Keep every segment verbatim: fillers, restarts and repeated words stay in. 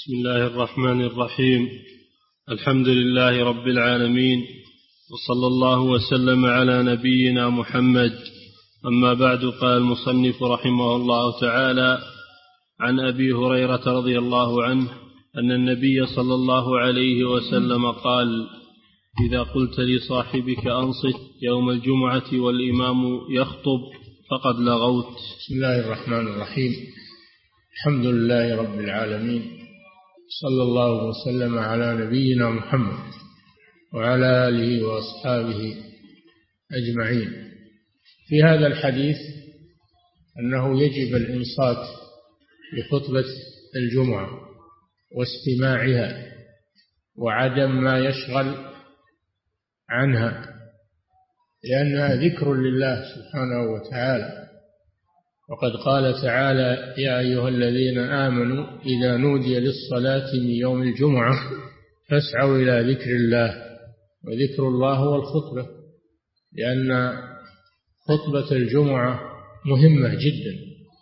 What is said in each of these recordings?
بسم الله الرحمن الرحيم. الحمد لله رب العالمين، وصلى الله وسلم على نبينا محمد. أما بعد، قال المصنف رحمه الله تعالى: عن أبي هريرة رضي الله عنه أن النبي صلى الله عليه وسلم قال: إذا قلت لصاحبك أنصت يوم الجمعة والإمام يخطب فقد لغوت. بسم الله الرحمن الرحيم. الحمد لله رب العالمين، صلى الله وسلم على نبينا محمد وعلى آله وأصحابه أجمعين. في هذا الحديث أنه يجب الإنصات لخطبة الجمعة واستماعها وعدم ما يشغل عنها، لأنها ذكر لله سبحانه وتعالى. وقد قال تعالى: يا أيها الذين آمنوا إذا نودي للصلاة من يوم الجمعة فاسعوا إلى ذكر الله. وذكر الله هو الخطبة، لأن خطبة الجمعة مهمة جدا،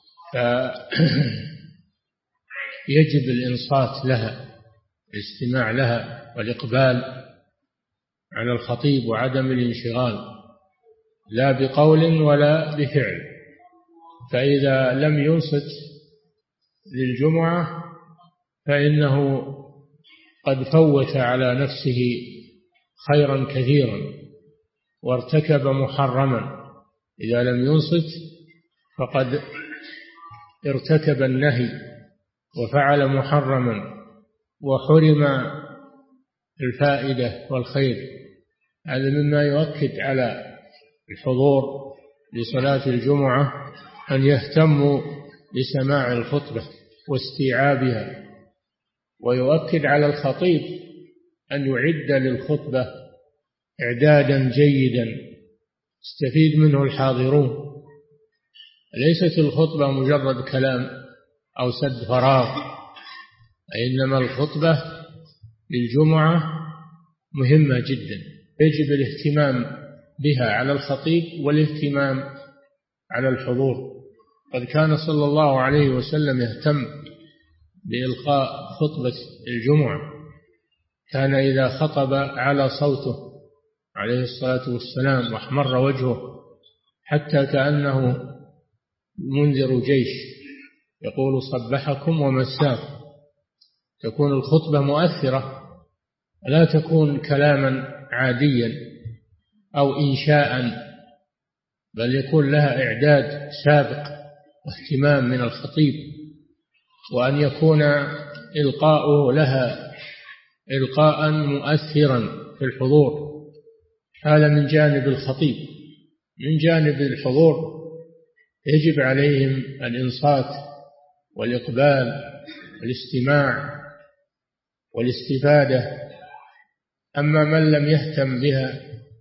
فيجب الإنصات لها، الاستماع لها والإقبال على الخطيب وعدم الانشغال لا بقول ولا بفعل. فإذا لم ينصت للجمعة فإنه قد فوت على نفسه خيرا كثيرا وارتكب محرما. إذا لم ينصت فقد ارتكب النهي وفعل محرما وحرم الفائدة والخير. هذا مما يؤكد على الحضور لصلاة الجمعة أن يهتموا بسماع الخطبة واستيعابها، ويؤكد على الخطيب أن يعد للخطبة إعدادا جيدا يستفيد منه الحاضرون. ليست الخطبة مجرد كلام أو سد فراغ، إنما الخطبة للجمعة مهمة جدا، يجب الاهتمام بها على الخطيب والاهتمام على الحضور. قد كان صلى الله عليه وسلم يهتم بإلقاء خطبة الجمعة، كان إذا خطب على صوته عليه الصلاة والسلام واحمر وجهه حتى كأنه منذر جيش يقول: صبحكم ومساكم. تكون الخطبة مؤثرة، لا تكون كلاما عاديا أو إنشاء، بل يكون لها إعداد سابق واهتمام من الخطيب، وأن يكون إلقاؤه لها إلقاء مؤثرا في الحضور. هذا من جانب الخطيب. من جانب الحضور يجب عليهم الإنصات والإقبال والاستماع والاستفادة. أما من لم يهتم بها،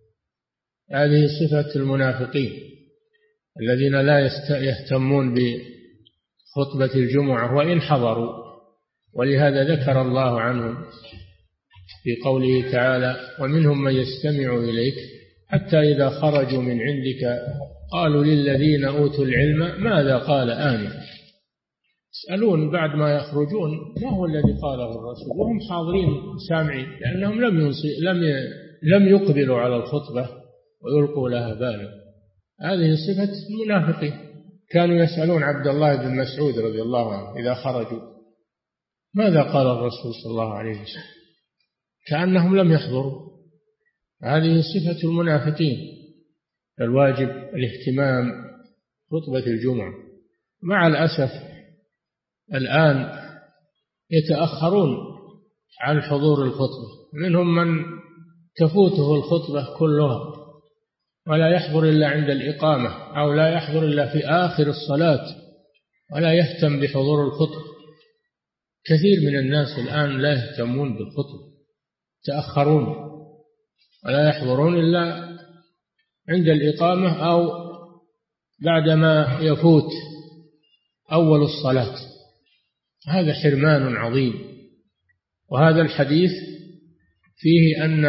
هذه صفة المنافقين الذين لا يهتمون بخطبة الجمعة وإن حضروا. ولهذا ذكر الله عنهم في قوله تعالى: ومنهم من يستمع إليك حتى إذا خرجوا من عندك قالوا للذين أوتوا العلم ماذا قال آنفا. يسألون بعد ما يخرجون ما هو الذي قاله الرسول وهم حاضرين سامعين، لأنهم لم لم لم يقبلوا على الخطبة ويلقوا لها بالا. هذه صفة المنافقين. كانوا يسألون عبد الله بن مسعود رضي الله عنه إذا خرجوا ماذا قال الرسول صلى الله عليه وسلم، كأنهم لم يحضروا. هذه صفة المنافقين. الواجب الاهتمام بخطبة الجمعة. مع الأسف الآن يتأخرون عن حضور الخطبة، منهم من تفوته الخطبة كلها ولا يحضر إلا عند الإقامة، أو لا يحضر إلا في آخر الصلاة ولا يهتم بحضور الخطبة. كثير من الناس الآن لا يهتمون بالخطبة، تأخرون ولا يحضرون إلا عند الإقامة أو بعدما يفوت أول الصلاة. هذا حرمان عظيم. وهذا الحديث فيه أن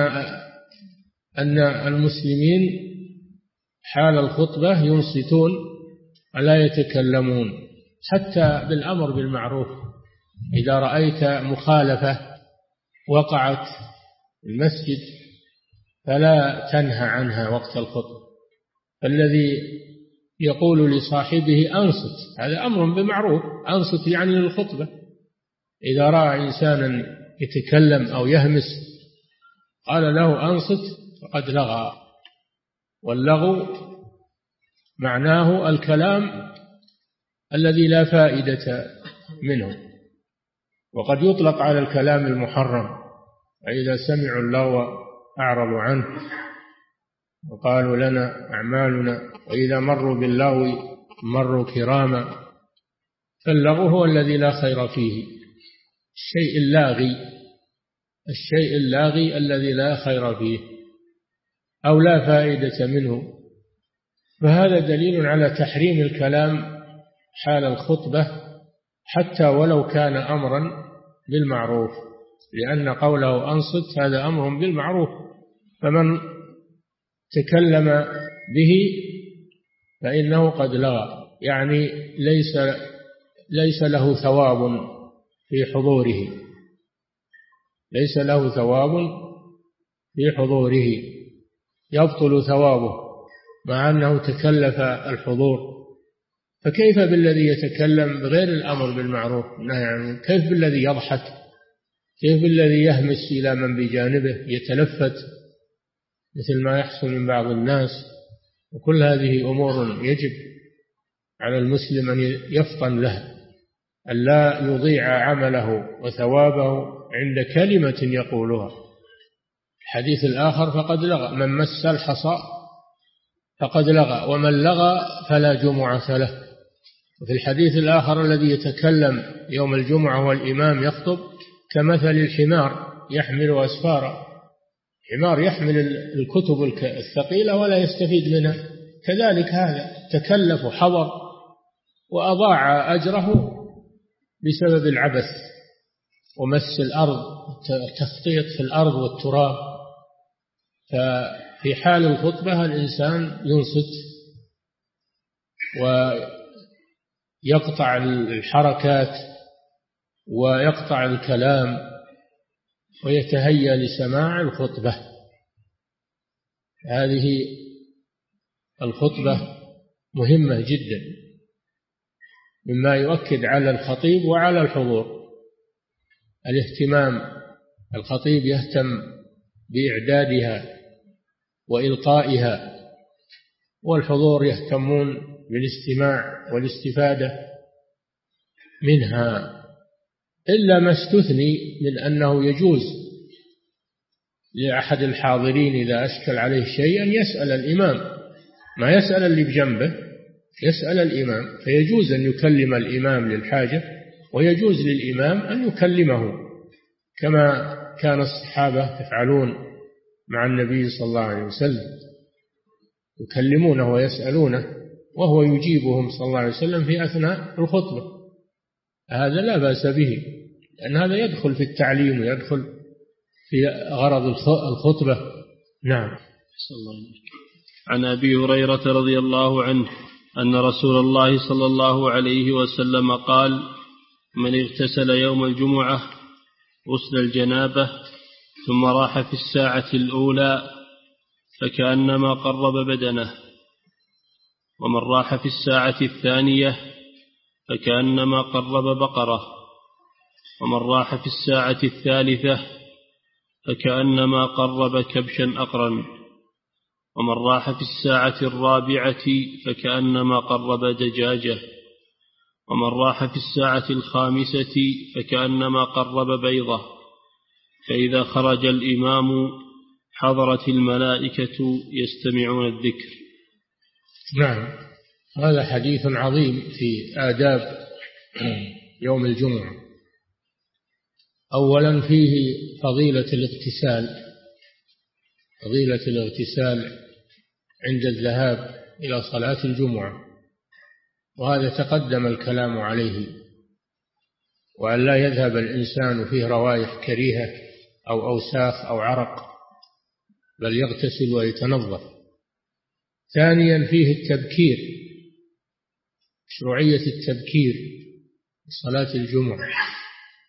أن المسلمين حال الخطبة ينصتون ولا يتكلمون، حتى بالأمر بالمعروف إذا رأيت مخالفة وقعت في المسجد فلا تنهى عنها وقت الخطبة. الذي يقول لصاحبه أنصت هذا أمر بمعروف، أنصت يعني للخطبة. إذا رأى إنسانا يتكلم أو يهمس قال له أنصت فقد لغى، واللغو معناه الكلام الذي لا فائدة منه، وقد يطلق على الكلام المحرم. فإذا سمعوا اللغو أعرضوا عنه وقالوا لنا أعمالنا، وإذا مروا باللغو مروا كراما. فاللغو هو الذي لا خير فيه، الشيء اللاغي، الشيء اللاغي الذي لا خير فيه أو لا فائدة منه. فهذا دليل على تحريم الكلام حال الخطبة حتى ولو كان أمرا بالمعروف، لأن قوله أنصت هذا أمر بالمعروف، فمن تكلم به فإنه قد لغى، يعني ليس ليس له ثواب في حضوره، ليس له ثواب في حضوره، يبطل ثوابه مع أنه تكلف الحضور. فكيف بالذي يتكلم بغير الأمر بالمعروف والنهي عن المنكر؟ كيف بالذي يضحك؟ كيف بالذي يهمس إلى من بجانبه يتلفت مثل ما يحصل من بعض الناس؟ وكل هذه أمور يجب على المسلم أن يفطن لها، أن لا يضيع عمله وثوابه عند كلمة يقولها. الحديث الآخر فقد لغى، من مس الحصى فقد لغى، ومن لغى فلا جمعة له. وفي الحديث الآخر الذي يتكلم يوم الجمعة والإمام يخطب كمثل الحمار يحمل أسفارا، حمار يحمل الكتب الثقيلة ولا يستفيد منها، كذلك هذا تكلف وحضر وأضاع أجره بسبب العبث ومس الأرض، التخطيط في الأرض والتراب. ففي حال الخطبة الإنسان ينصت ويقطع الحركات ويقطع الكلام ويتهيأ لسماع الخطبة. هذه الخطبة مهمة جدا، مما يؤكد على الخطيب وعلى الحضور الاهتمام. الخطيب يهتم بإعدادها وإلقائها، والحضور يهتمون بالاستماع والاستفادة منها، إلا ما استثني من أنه يجوز لأحد الحاضرين إذا أشكل عليه شيء أن يسأل الإمام، ما يسأل اللي بجنبه، يسأل الإمام، فيجوز أن يكلم الإمام للحاجة، ويجوز للإمام أن يكلمه كما كان الصحابة يفعلون مع النبي صلى الله عليه وسلم، يكلمونه ويسألونه وهو يجيبهم صلى الله عليه وسلم في أثناء الخطبة. هذا لا بأس به، لأن هذا يدخل في التعليم ويدخل في غرض الخطبة. نعم. عن أبي هريرة رضي الله عنه أن رسول الله صلى الله عليه وسلم قال: من اغتسل يوم الجمعة غسل الجنابة ثم راح في الساعة الأولى فكأنما قرب بدنه، ومن راح في الساعة الثانية فكأنما قرب بقرة، ومن راح في الساعة الثالثة فكأنما قرب كبشا أقرا، ومن راح في الساعة الرابعة فكأنما قرب دجاجة، ومن راح في الساعة الخامسة فكأنما قرب بيضة، فإذا خرج الإمام حضرت الملائكة يستمعون الذكر. نعم، هذا حديث عظيم في آداب يوم الجمعة. أولا فيه فضيلة الاغتسال، فضيلة الاغتسال عند الذهاب إلى صلاة الجمعة، وهذا تقدم الكلام عليه، وأن لا يذهب الإنسان فيه روائح كريهة أو أوساخ أو عرق، بل يغتسل ويتنظف. ثانيا فيه التبكير، مشروعية التبكير صلاة الجمعة،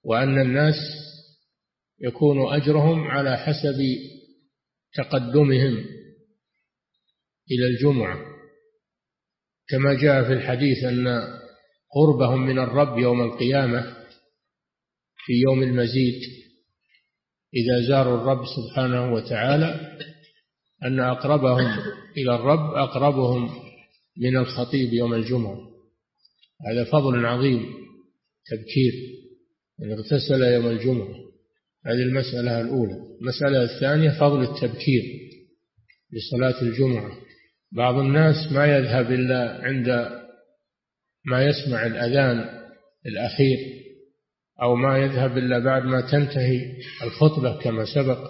وأن الناس يكون أجرهم على حسب تقدمهم إلى الجمعة، كما جاء في الحديث أن قربهم من الرب يوم القيامة في يوم المزيد إذا زاروا الرب سبحانه وتعالى أن أقربهم إلى الرب أقربهم من الخطيب يوم الجمعة. هذا فضل عظيم، تبكير أن اغتسل يوم الجمعة. هذه المسألة الأولى. المسألة الثانية فضل التبكير لصلاة الجمعة. بعض الناس ما يذهب إلا عند ما يسمع الأذان الأخير، أو ما يذهب إلا بعد ما تنتهي الخطبة كما سبق،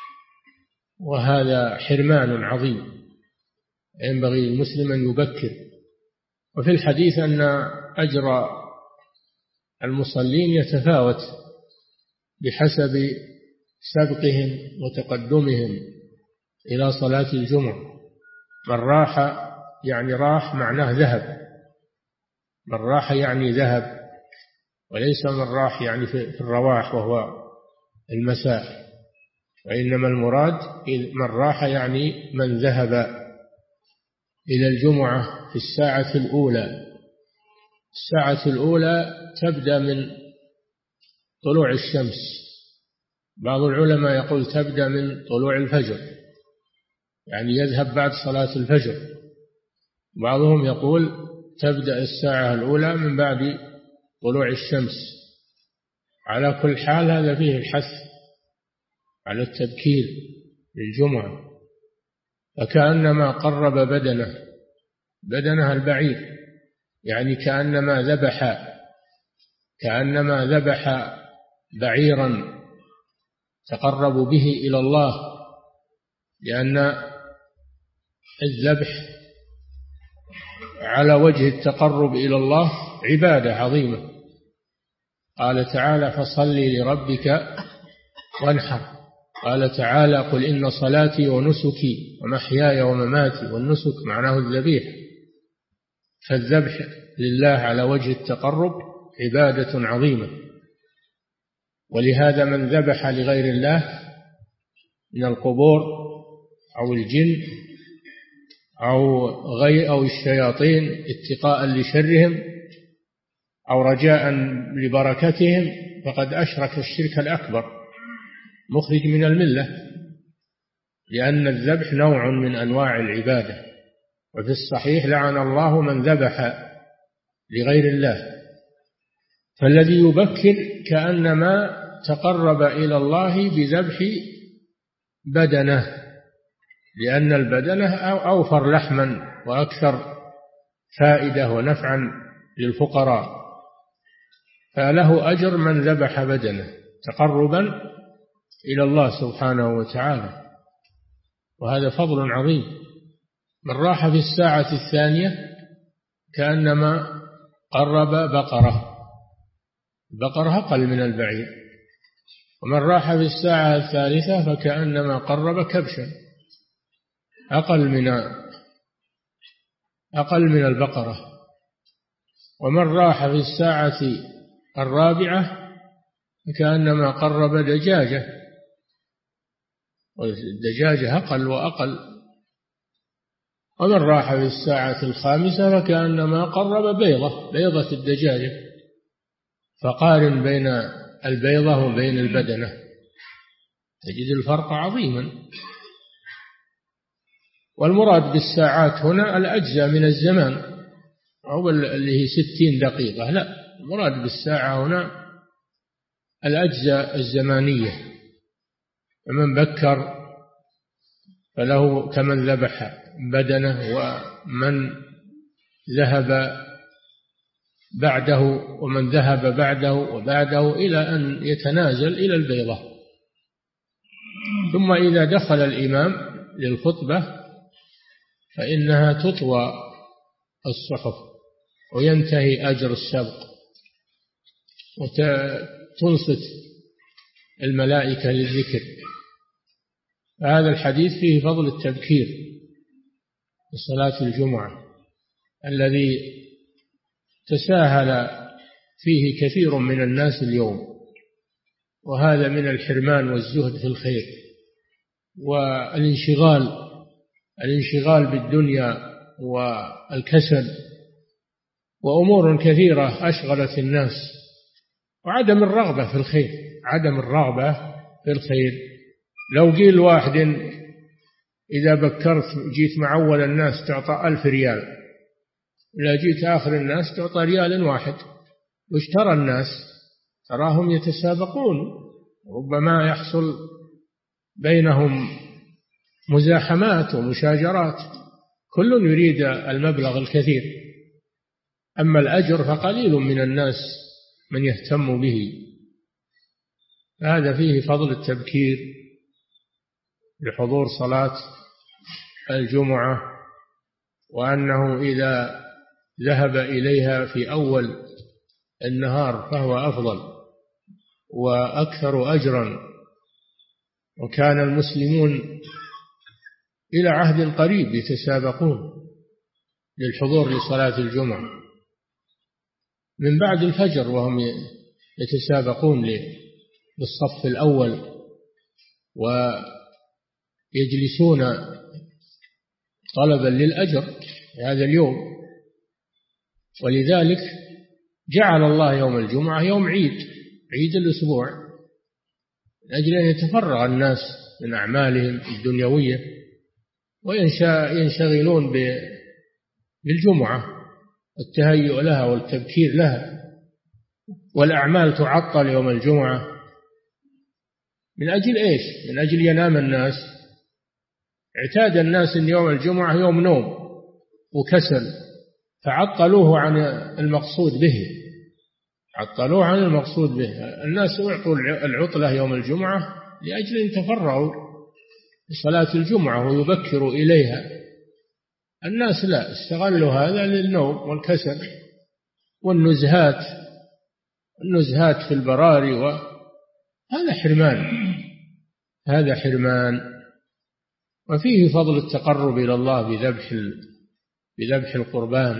وهذا حرمان عظيم. ينبغي للمسلم أن يبكر. وفي الحديث أن أجر المصلين يتفاوت بحسب سبقهم وتقدمهم إلى صلاة الجمعة. من راح يعني راح معناه ذهب، من راح يعني ذهب، وليس من راح يعني في الرواح وهو المساء، وإنما المراد من راح يعني من ذهب إلى الجمعة في الساعة الأولى. الساعة الأولى تبدأ من طلوع الشمس، بعض العلماء يقول تبدأ من طلوع الفجر، يعني يذهب بعد صلاة الفجر. بعضهم يقول تبدأ الساعة الأولى من بعد طلوع الشمس. على كل حال هذا فيه الحث على التبكير للجمعة، فكأنما قرب بدنه بدنها البعير، يعني كأنما ذبح كأنما ذبح بعيرا تقرب به إلى الله، لأن الذبح على وجه التقرب إلى الله عبادة عظيمة. قال تعالى فصل لربك وانحر. قال تعالى قل إن صلاتي ونسكي ومحياي ومماتي، والنسك معناه الذبيح، فالذبح لله على وجه التقرب عبادة عظيمة. ولهذا من ذبح لغير الله من القبور أو الجن أو غير أو الشياطين اتقاء لشرهم أو رجاء لبركتهم فقد أشرك الشرك الأكبر مخرج من الملة، لأن الذبح نوع من أنواع العبادة. وفي الصحيح لعن الله من ذبح لغير الله. فالذي يبكر كأنما تقرب إلى الله بذبح بدنه، لأن البدنة أوفر لحما وأكثر فائدة ونفعا للفقراء، فله أجر من ذبح بدنه تقربا إلى الله سبحانه وتعالى، وهذا فضل عظيم. من راح في الساعة الثانية كأنما قرب بقرة، البقرة أقل من البعير. ومن راح في الساعة الثالثة فكأنما قرب كبشا أقل من أقل من البقرة. ومن راح في الساعة الرابعة فكأنما قرب دجاجة، والدجاجة أقل وأقل. ومن راح في الساعة الخامسة فكأنما قرب بيضة بيضة الدجاجة. فقارن بين البيضة وبين البدنة تجد الفرق عظيما. والمراد بالساعات هنا الأجزاء من الزمان، أو اللي هي ستين دقيقة، لا، المراد بالساعة هنا الأجزاء الزمانية. فمن بكر فله كمن ذبح بدنه، ومن ذهب بعده ومن ذهب بعده وبعده إلى أن يتنازل إلى البيضة. ثم إذا دخل الإمام للخطبة فإنها تطوى الصحف وينتهي أجر السبق، وتنصت الملائكة للذكر. هذا الحديث فيه فضل التبكير لصلاة الجمعة الذي تساهل فيه كثير من الناس اليوم، وهذا من الحرمان والزهد في الخير والانشغال الانشغال بالدنيا والكسل وأمور كثيرة أشغلت الناس، وعدم الرغبة في الخير عدم الرغبة في الخير. لو قيل واحد إذا بكرت جيت مع أول الناس تعطى ألف ريال، إذا جيت آخر الناس تعطى ريال واحد، وش ترى الناس؟ تراهم يتسابقون، ربما يحصل بينهم مزاحمات ومشاجرات، كل يريد المبلغ الكثير. أما الأجر فقليل من الناس من يهتم به. هذا فيه فضل التبكير لحضور صلاة الجمعة، وأنه إذا ذهب إليها في أول النهار فهو أفضل وأكثر أجرا. وكان المسلمون إلى عهد قريب يتسابقون للحضور لصلاة الجمعة، من بعد الفجر وهم يتسابقون بالصف الأول ويجلسون طلبا للأجر في هذا اليوم. ولذلك جعل الله يوم الجمعة يوم عيد، عيد الأسبوع، من أجل أن يتفرغ الناس من أعمالهم الدنيوية وينشغلون بالجمعة والتهيؤ لها والتبكير لها. والأعمال تعطل يوم الجمعة من أجل إيش؟ من أجل ينام الناس. اعتاد الناس أن يوم الجمعة يوم نوم وكسل، فعطلوه عن المقصود به عطلوه عن المقصود به. الناس أعطوا العطلة يوم الجمعة لأجل أن يتفرغوا لصلاة الجمعة ويبكروا إليها. الناس لا، استغلوا هذا للنوم والكسل والنزهات النزهات في البراري، وهذا حرمان هذا حرمان. وفيه فضل التقرب إلى الله بذبح بذبح القربان،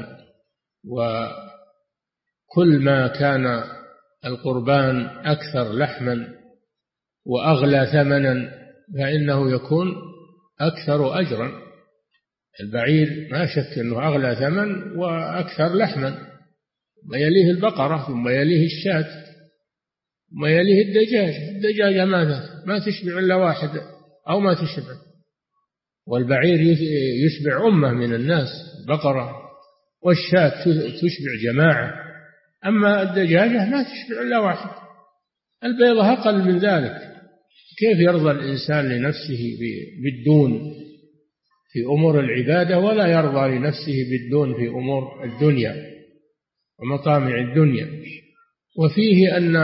وكل ما كان القربان أكثر لحما وأغلى ثمنا فإنه يكون أكثر أجرا. البعير ما شك أنه أغلى ثمن وأكثر لحما، ثم يليه البقرة، ثم يليه الشاة، ثم يليه الدجاج. الدجاجة ماذا؟ ما تشبع إلا واحد أو ما تشبع. والبعير يشبع أمة من الناس، البقرة والشاة تشبع جماعة، أما الدجاجة ما تشبع إلا واحد. البيضة أقل من ذلك. كيف يرضى الإنسان لنفسه بالدون في أمور العبادة ولا يرضى لنفسه بالدون في أمور الدنيا ومطامع الدنيا؟ وفيه أن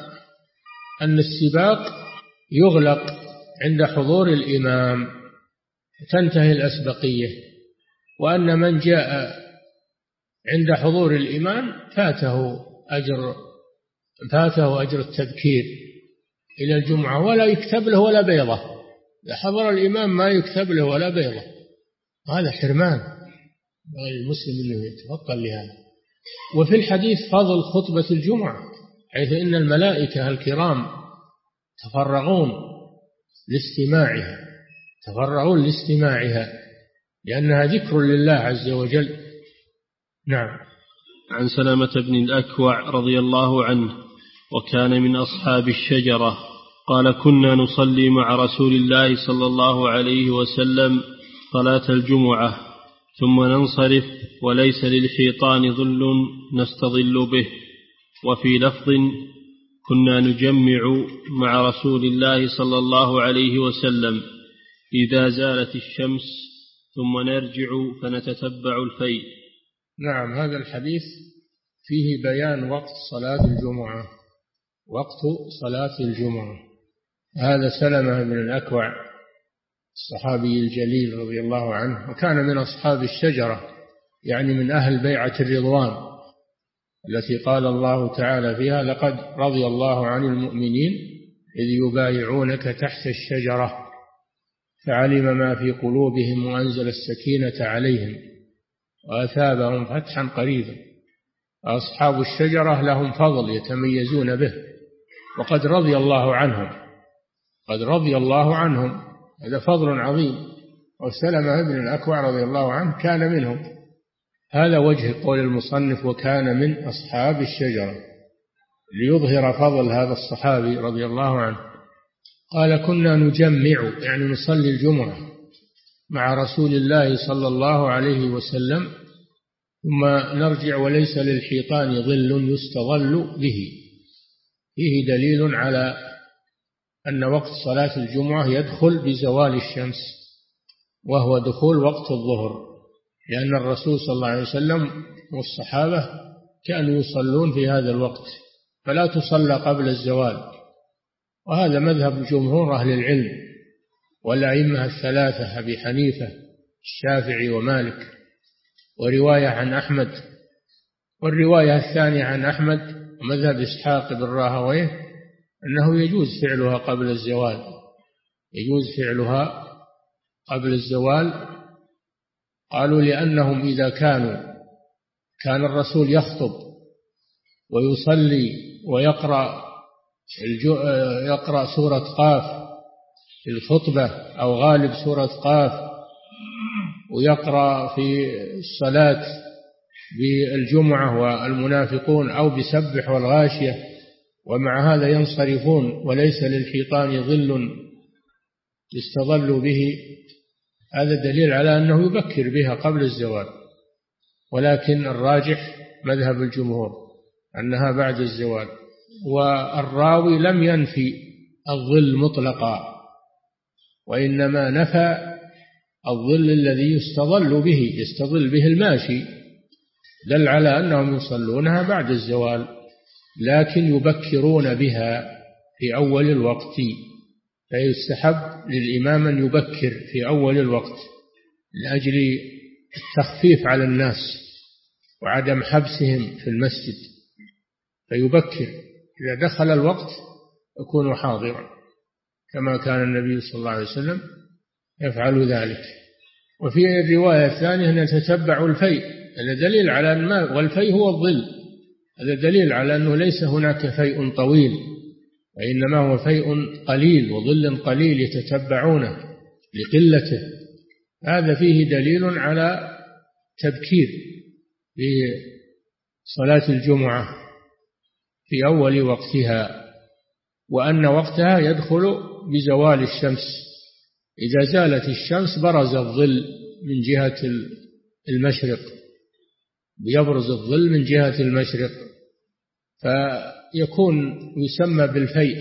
أن السباق يغلق عند حضور الإمام، تنتهي الأسبقية، وأن من جاء عند حضور الإمام فاته أجر فاته أجر التذكير إلى الجمعة، ولا يكتب له ولا بيضة. إذا حضر الإمام ما يكتب له ولا بيضة، هذا حرمان. المسلم أنه يتفطن لهذا. وفي الحديث فضل خطبة الجمعة، حيث إن الملائكة الكرام تفرغون لاستماعها تفرغون لاستماعها لأنها ذكر لله عز وجل. نعم. عن سلامة بن الأكوع رضي الله عنه وكان من أصحاب الشجرة قال: كنا نصلي مع رسول الله صلى الله عليه وسلم صلاة الجمعة ثم ننصرف وليس للحيطان ظل نستظل به. وفي لفظ: كنا نجمع مع رسول الله صلى الله عليه وسلم إذا زالت الشمس ثم نرجع فنتتبع الفيء. نعم. هذا الحديث فيه بيان وقت صلاة الجمعة وقت صلاة الجمعة. هذا سلمة بن الأكوع الصحابي الجليل رضي الله عنه، وكان من أصحاب الشجرة، يعني من أهل بيعة الرضوان التي قال الله تعالى فيها: لقد رضي الله عن المؤمنين إذ يبايعونك تحت الشجرة فعلم ما في قلوبهم وأنزل السكينة عليهم وأثابهم فتحا قريبا. أصحاب الشجرة لهم فضل يتميزون به، وقد رضي الله عنهم، قد رضي الله عنهم، هذا فضل عظيم. وسلمة بن الأكوع رضي الله عنه كان منهم. هذا وجه قول المصنف وكان من أصحاب الشجرة، ليظهر فضل هذا الصحابي رضي الله عنه. قال كنا نجمع، يعني نصلي الجمعة مع رسول الله صلى الله عليه وسلم، ثم نرجع وليس للحيطان ظل يستظل به. فيه دليل على أن وقت صلاة الجمعة يدخل بزوال الشمس، وهو دخول وقت الظهر، لأن الرسول صلى الله عليه وسلم والصحابة كانوا يصلون في هذا الوقت، فلا تصلى قبل الزوال. وهذا مذهب جمهور أهل العلم والأئمة الثلاثة أبي حنيفة الشافعي ومالك، ورواية عن أحمد. والرواية الثانية عن أحمد ومذهب إسحاق بن راهويه أنه يجوز فعلها قبل الزوال، يجوز فعلها قبل الزوال. قالوا لأنهم إذا كانوا كان الرسول يخطب ويصلي ويقرأ يقرأ سورة قاف في الخطبة أو غالب سورة قاف، ويقرأ في الصلاة بالجمعة والمنافقون أو بسبح والغاشية، ومع هذا ينصرفون وليس للحيطان ظل يستظل به، هذا دليل على أنه يبكر بها قبل الزوال. ولكن الراجح مذهب الجمهور أنها بعد الزوال. والراوي لم ينفي الظل مطلقا، وإنما نفى الظل الذي يستظل به، يستظل به الماشي، دل على أنهم يصلونها بعد الزوال، لكن يبكرون بها في أول الوقت. فيستحب للإمام أن يبكر في أول الوقت لأجل التخفيف على الناس وعدم حبسهم في المسجد، فيبكر إذا دخل الوقت يكون حاضرا، كما كان النبي صلى الله عليه وسلم يفعل ذلك. وفي الرواية الثانية أن يتتبع الفيء، هذا دليل على أن ما والفيء هو الظل، هذا دليل على أنه ليس هناك فيء طويل، وإنما هو فيء قليل وظل قليل يتتبعونه لقلته. هذا فيه دليل على تبكير بصلاة الجمعة في أول وقتها، وأن وقتها يدخل بزوال الشمس. إذا زالت الشمس برز الظل من جهة المشرق، يبرز الظل من جهة المشرق، فيكون يسمى بالفيء،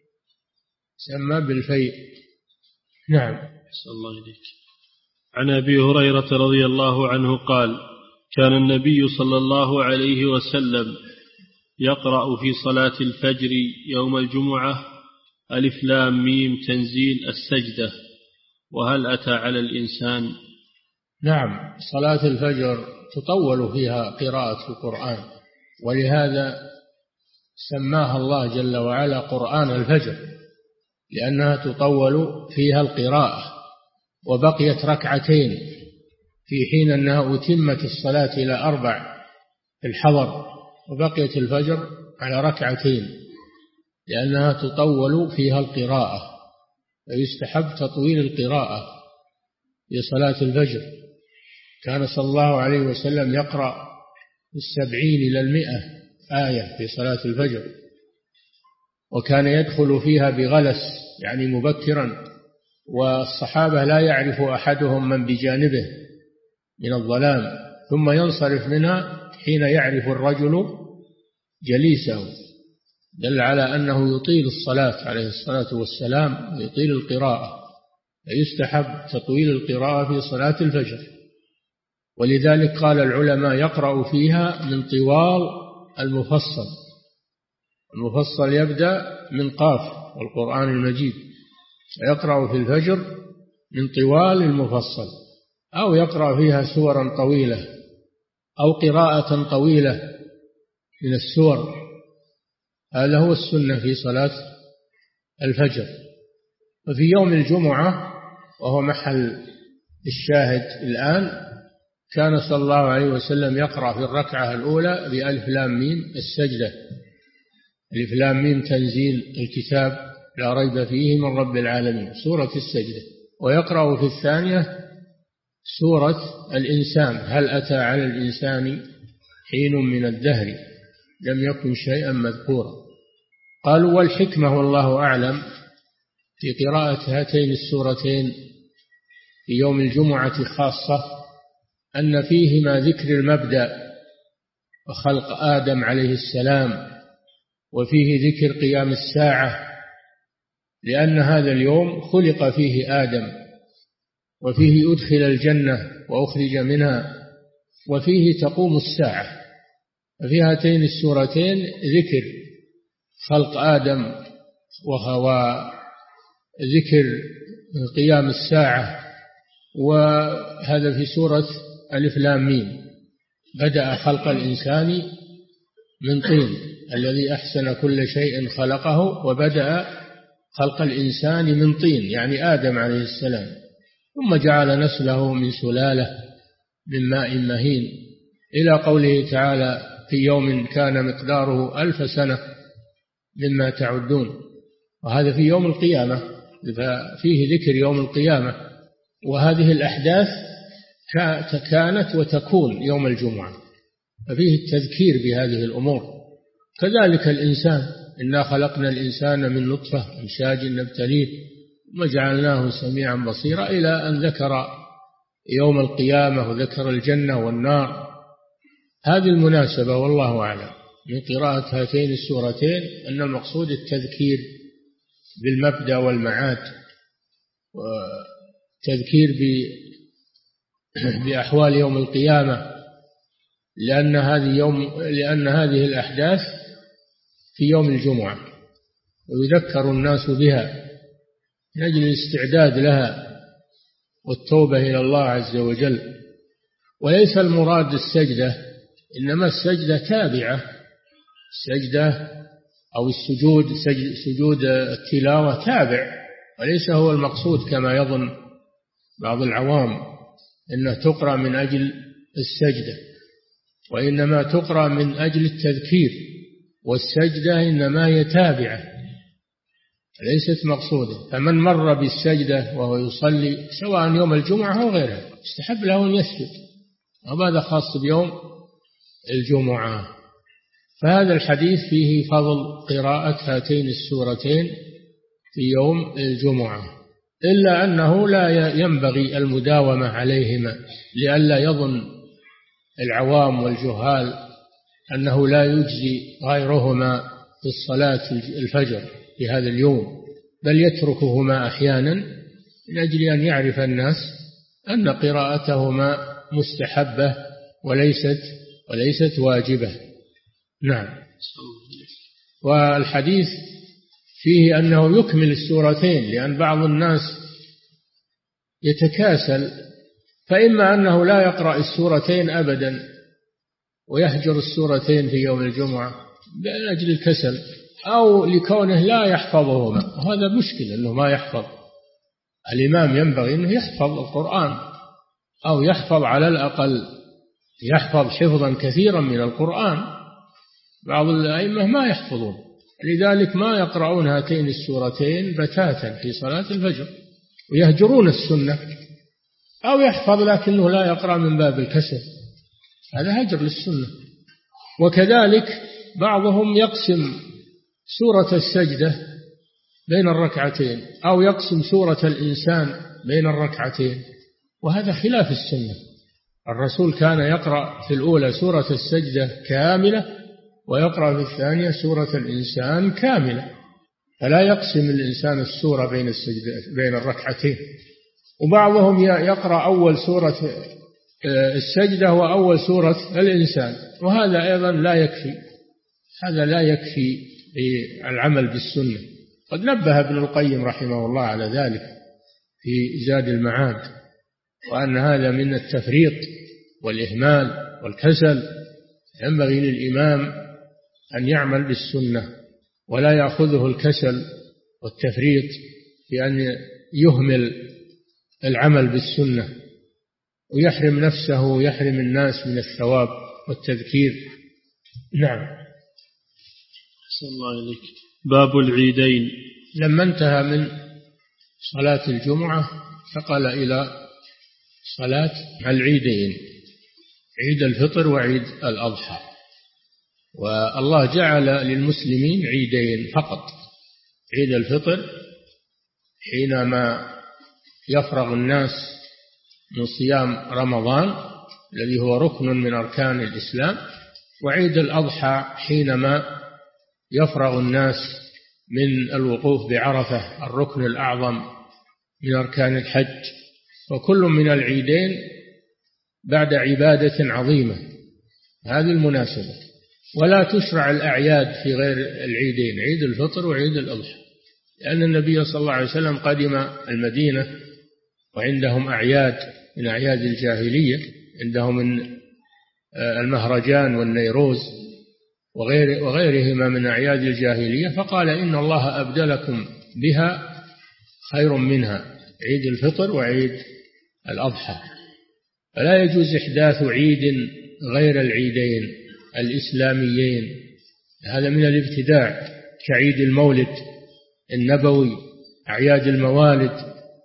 يسمى بالفيء. نعم. صلى الله عليه وسلم. عن أبي هريرة رضي الله عنه قال: كان النبي صلى الله عليه وسلم يقرأ في صلاة الفجر يوم الجمعة ألف لام ميم تنزيل السجدة وهل أتى على الإنسان. نعم، صلاة الفجر تطول فيها قراءة القرآن، ولهذا سماها الله جل وعلا قرآن الفجر، لأنها تطول فيها القراءة. وبقيت ركعتين في حين أنها أتمت الصلاة إلى أربع في الحضر، وبقيت الفجر على ركعتين لأنها تطول فيها القراءة، فيستحب تطويل القراءة في صلاة الفجر. كان صلى الله عليه وسلم يقرأ السبعين إلى المئة آية في صلاة الفجر، وكان يدخل فيها بغلس يعني مبكرا، والصحابة لا يعرف أحدهم من بجانبه من الظلام، ثم ينصرف منها حين يعرف الرجل جليسه، دل على أنه يطيل الصلاة عليه الصلاة والسلام، يطيل القراءة، فيستحب تطويل القراءة في صلاة الفجر. ولذلك قال العلماء يقرأ فيها من طوال المفصل. المفصل يبدأ من قاف والقرآن المجيد، يقرأ في الفجر من طوال المفصل، أو يقرأ فيها سورا طويلة أو قراءة طويلة من السور. هذا هو السنة في صلاة الفجر. وفي يوم الجمعة وهو محل الشاهد الآن، كان صلى الله عليه وسلم يقرأ في الركعة الأولى بألف لام ميم السجدة، ألف لام ميم تنزيل الكتاب لا ريب فيه من رب العالمين، سورة السجدة. ويقرأ في الثانية سورة الإنسان، هل أتى على الإنسان حين من الدهر لم يكن شيئا مذكورا. قالوا والحكمة والله أعلم في قراءة هاتين السورتين في يوم الجمعة خاصة أن فيهما ذكر المبدأ وخلق آدم عليه السلام، وفيه ذكر قيام الساعة، لأن هذا اليوم خلق فيه آدم، وفيه أدخل الجنة وأخرج منها، وفيه تقوم الساعة. وفي هاتين السورتين ذكر خلق آدم وذكر قيام الساعة، وهذا في سورة ألف لام ميم. بدأ خلق الإنسان من طين الذي أحسن كل شيء خلقه، وبدأ خلق الإنسان من طين يعني آدم عليه السلام، ثم جعل نسله من سلالة من ماء مهين، إلى قوله تعالى في يوم كان مقداره ألف سنة مما تعدون. وهذا في يوم القيامة، فيه ذكر يوم القيامة، وهذه الأحداث كانت وتكون يوم الجمعة، ففيه التذكير بهذه الأمور. كذلك الإنسان، إنا خلقنا الإنسان من نطفة أمشاج نبتليه وجعلناه سميعا بصيرا، إلى أن ذكر يوم القيامة وذكر الجنة والنار. هذه المناسبة والله أعلم من قراءة هاتين السورتين، أن المقصود التذكير بالمبدأ والمعاد، وتذكير بأحوال يوم القيامة، لأن هذه يوم لأن هذه الأحداث في يوم الجمعة، ويذكر الناس بها من أجل الاستعداد لها والتوبة إلى الله عز وجل. وليس المراد السجدة، إنما السجدة تابعة، السجدة أو السجود سجود التلاوة تابع، وليس هو المقصود كما يظن بعض العوام إنه تقرأ من أجل السجدة، وإنما تقرأ من أجل التذكير، والسجدة إنما هي تابعة ليست مقصودة. فمن مر بالسجدة وهو يصلي سواء يوم الجمعة أو غيرها استحب له أن يسجد، وهذا خاص بيوم الجمعة. فهذا الحديث فيه فضل قراءة هاتين السورتين في يوم الجمعة، إلا أنه لا ينبغي المداومة عليهما، لئلا يظن العوام والجهال أنه لا يجزي غيرهما في الصلاة الفجر في هذا اليوم، بل يتركهما أحيانا من أجل أن يعرف الناس أن قراءتهما مستحبة وليست وليست واجبة. نعم. والحديث فيه أنه يكمل السورتين، لأن بعض الناس يتكاسل، فإما أنه لا يقرأ السورتين أبدا ويهجر السورتين في يوم الجمعة من أجل الكسل، أو لكونه لا يحفظهما، وهذا مشكلة أنه ما يحفظ. الإمام ينبغي أنه يحفظ القرآن، أو يحفظ على الأقل يحفظ حفظا كثيرا من القرآن. بعض الأئمة ما يحفظون، لذلك ما يقرؤون هاتين السورتين بتاتا في صلاة الفجر، ويهجرون السنة، أو يحفظ لكنه لا يقرأ من باب الكسل، هذا هجر للسنة. وكذلك بعضهم يقسم سورة السجدة بين الركعتين، أو يقسم سورة الإنسان بين الركعتين، وهذا خلاف السنة. الرسول كان يقرأ في الأولى سورة السجدة كاملة، ويقرأ في الثانية سورة الإنسان كاملة، فلا يقسم الإنسان السورة بين السجدة بين الركعتين. وبعضهم يقرأ أول سورة السجدة وأول سورة الإنسان، وهذا أيضا لا يكفي، هذا لا يكفي العمل بالسنة. قد نبه ابن القيم رحمه الله على ذلك في زاد المعاد، وأن هذا من التفريط والإهمال والكسل. ينبغي للإمام أن يعمل بالسنة، ولا يأخذه الكسل والتفريط بأن يهمل العمل بالسنة ويحرم نفسه ويحرم الناس من الثواب والتذكير. نعم. صلى الله عليك. باب العيدين. لما انتهى من صلاة الجمعة انتقل إلى صلاة العيدين، عيد الفطر وعيد الأضحى. والله جعل للمسلمين عيدين فقط، عيد الفطر حينما يفرغ الناس من صيام رمضان الذي هو ركن من أركان الإسلام، وعيد الأضحى حينما يفرغ الناس من الوقوف بعرفة الركن الأعظم من أركان الحج. وكل من العيدين بعد عبادة عظيمة، هذه المناسبة. ولا تشرع الأعياد في غير العيدين، عيد الفطر وعيد الأضحى، لأن النبي صلى الله عليه وسلم قدم المدينة وعندهم أعياد من أعياد الجاهلية، عندهم من المهرجان والنيروز وغير وغيرهما من أعياد الجاهلية، فقال إن الله أبدلكم بها خير منها، عيد الفطر وعيد الأضحى. فلا يجوز إحداث عيد غير العيدين الإسلاميين، هذا من الابتداع، كعيد المولد النبوي، أعياد الموالد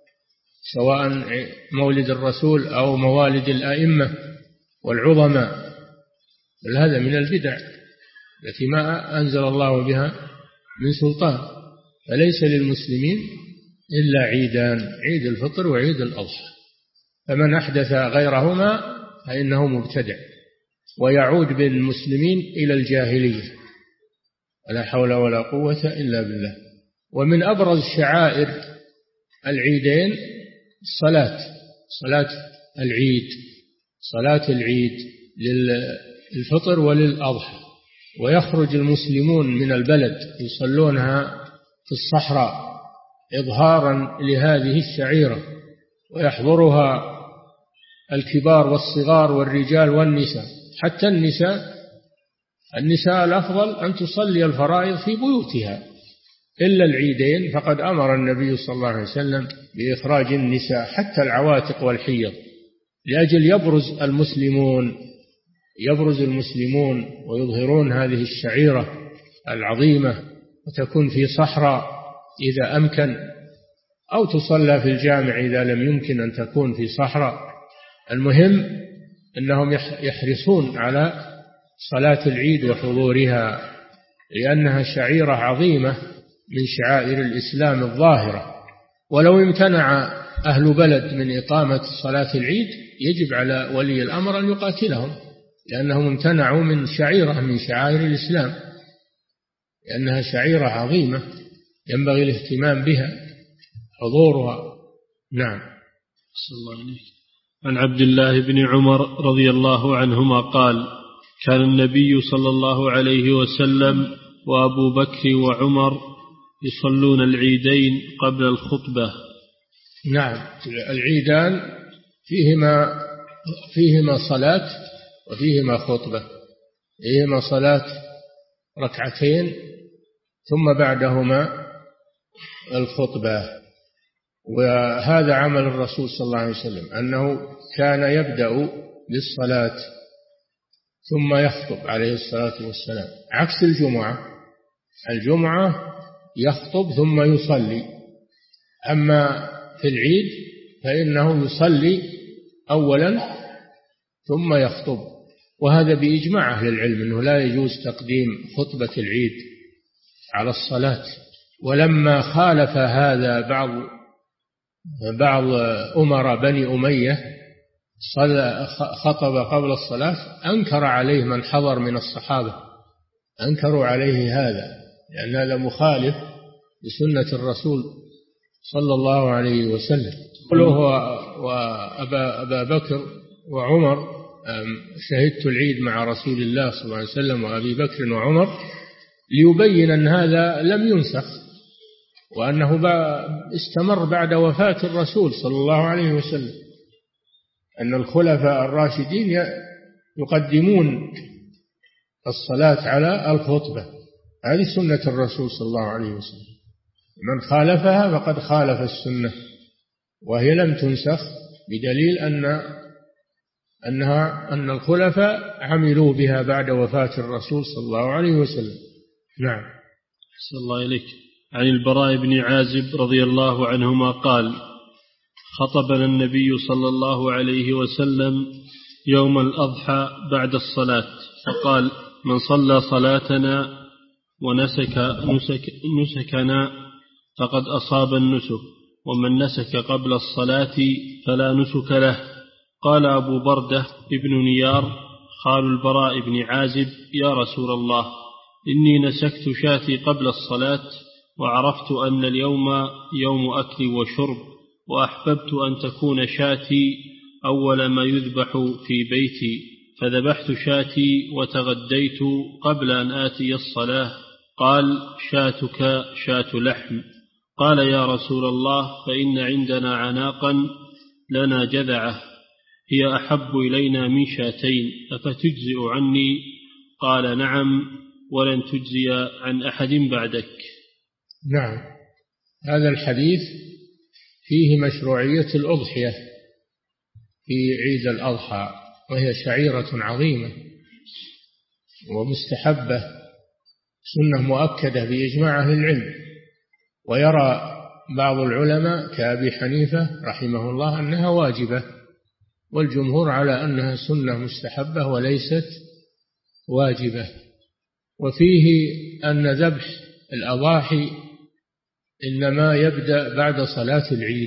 سواء مولد الرسول أو موالد الأئمة والعظماء، بل هذا من البدع التي ما أنزل الله بها من سلطان. فليس للمسلمين إلا عيدان، عيد الفطر وعيد الأضحى، فمن أحدث غيرهما فإنه مبتدع ويعود بالمسلمين إلى الجاهلية، ولا حول ولا قوة إلا بالله. ومن أبرز شعائر العيدين الصلاة، صلاة العيد، صلاة العيد للفطر وللأضحى. ويخرج المسلمون من البلد يصلونها في الصحراء إظهارا لهذه الشعيرة، ويحضرها الكبار والصغار والرجال والنساء، حتى النساء النساء الأفضل أن تصلي الفرائض في بيوتها إلا العيدين، فقد أمر النبي صلى الله عليه وسلم بإخراج النساء حتى العواتق والحيض، لأجل يبرز المسلمون يبرز المسلمون ويظهرون هذه الشعيرة العظيمة، وتكون في صحراء إذا أمكن، أو تصلى في الجامع إذا لم يمكن أن تكون في صحراء. المهم أنهم يحرصون على صلاة العيد وحضورها، لأنها شعيرة عظيمة من شعائر الإسلام الظاهرة. ولو امتنع أهل بلد من إقامة صلاة العيد يجب على ولي الأمر أن يقاتلهم، لأنهم امتنعوا من شعيرة من شعائر الإسلام، لأنها شعيرة عظيمة ينبغي الاهتمام بها، حضورها. نعم. صلى الله عليه. عن عبد الله بن عمر رضي الله عنهما قال: كان النبي صلى الله عليه وسلم وأبو بكر وعمر يصلون العيدين قبل الخطبة. نعم، العيدان فيهما فيهما صلاة وفيهما خطبة، فيهما صلاة ركعتين ثم بعدهما الخطبة. وهذا عمل الرسول صلى الله عليه وسلم، أنه كان يبدأ بالصلاة ثم يخطب عليه الصلاة والسلام، عكس الجمعة. الجمعة يخطب ثم يصلي، أما في العيد فإنه يصلي أولا ثم يخطب. وهذا بإجماع أهل العلم أنه لا يجوز تقديم خطبة العيد على الصلاة. ولما خالف هذا بعض بعض أمراء بني أمية صلى خطب قبل الصلاة، أنكر عليه من حضر من الصحابة، أنكروا عليه هذا، لأن هذا مخالف لسنة الرسول صلى الله عليه وسلم. قوله وأبا أبا بكر وعمر شهدت العيد مع رسول الله صلى الله عليه وسلم وأبي بكر وعمر، ليبين أن هذا لم ينسخ، وأنه استمر بعد وفاة الرسول صلى الله عليه وسلم، أن الخلفاء الراشدين يقدمون الصلاة على الخطبة، هذه سنة الرسول صلى الله عليه وسلم. من خالفها فقد خالف السنة، وهي لم تنسخ، بدليل أن أنها أن الخلفاء عملوا بها بعد وفاة الرسول صلى الله عليه وسلم. نعم. صلى الله إليك. عن البراء بن عازب رضي الله عنهما قال: خطبنا النبي صلى الله عليه وسلم يوم الأضحى بعد الصلاة فقال: من صلى صلاتنا ونسك نسك نسكنا فقد أصاب النسك، ومن نسك قبل الصلاة فلا نسك له. قال أبو بردة ابن نيار خال البراء بن عازب: يا رسول الله، إني نسكت شاتي قبل الصلاة، وعرفت أن اليوم يوم أكل وشرب، وأحببت أن تكون شاتي أول ما يذبح في بيتي، فذبحت شاتي وتغديت قبل أن آتي الصلاة. قال: شاتك شات لحم. قال: يا رسول الله، فإن عندنا عناقا لنا جذعة هي أحب إلينا من شاتين، أفتجزئ عني؟ قال: نعم، ولن تجزي عن أحد بعدك. نعم. هذا الحديث فيه مشروعية الأضحية في عيد الأضحى، وهي شعيرة عظيمة ومستحبة، سنة مؤكدة بإجماع أهل العلم. ويرى بعض العلماء كأبي حنيفة رحمه الله أنها واجبة، والجمهور على أنها سنة مستحبة وليست واجبة. وفيه أن ذبح الأضاحي إنما يبدأ بعد صلاة العيد،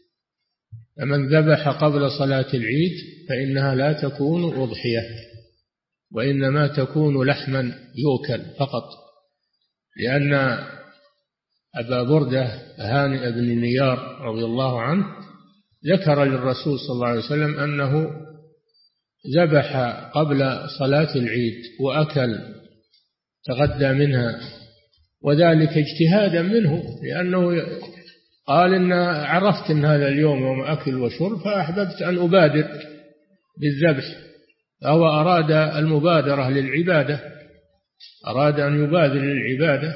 فمن ذبح قبل صلاة العيد فإنها لا تكون أضحية، وإنما تكون لحما يؤكل فقط، لأن أبا بردة هانئ بن نيار رضي الله عنه ذكر للرسول صلى الله عليه وسلم أنه ذبح قبل صلاة العيد وأكل تغدى منها، وذلك اجتهادا منه، لأنه قال إن عرفت أن هذا اليوم يوم أكل وشرب فأحببت أن أبادر بالذبح، فهو أراد المبادرة للعبادة، أراد أن يبادر للعبادة،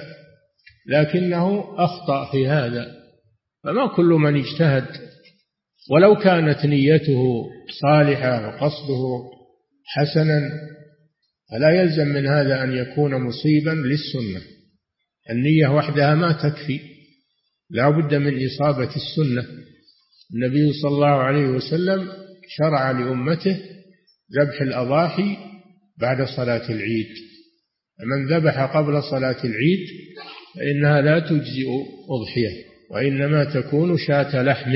لكنه أخطأ في هذا. فما كل من اجتهد ولو كانت نيته صالحة وقصده حسنا فلا يلزم من هذا أن يكون مصيبا للسنة. النية وحدها ما تكفي، لا بد من إصابة السنة. النبي صلى الله عليه وسلم شرع لأمته ذبح الأضاحي بعد صلاة العيد، فمن ذبح قبل صلاة العيد فإنها لا تجزئ أضحية، وإنما تكون شاة لحم